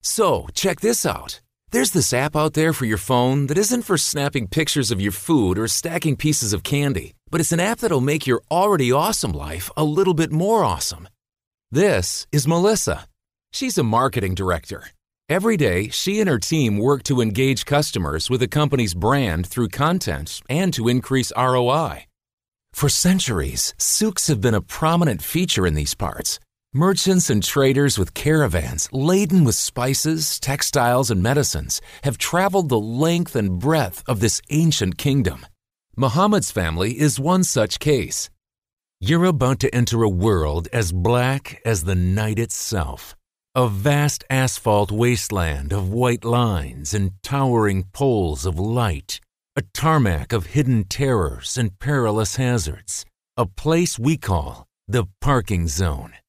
So, check this out. There's this app out there for your phone that isn't for snapping pictures of your food or stacking pieces of candy, but it's an app that'll make your already awesome life a little bit more awesome. This is Melissa. She's a marketing director. Every day, she and her team work to engage customers with a company's brand through content and to increase ROI. For centuries, souks have been a prominent feature in these parts. Merchants and traders with caravans laden with spices, textiles, and medicines have traveled the length and breadth of this ancient kingdom. Muhammad's family is one such case. You're about to enter a world as black as the night itself. A vast asphalt wasteland of white lines and towering poles of light. A tarmac of hidden terrors and perilous hazards. A place we call the parking zone.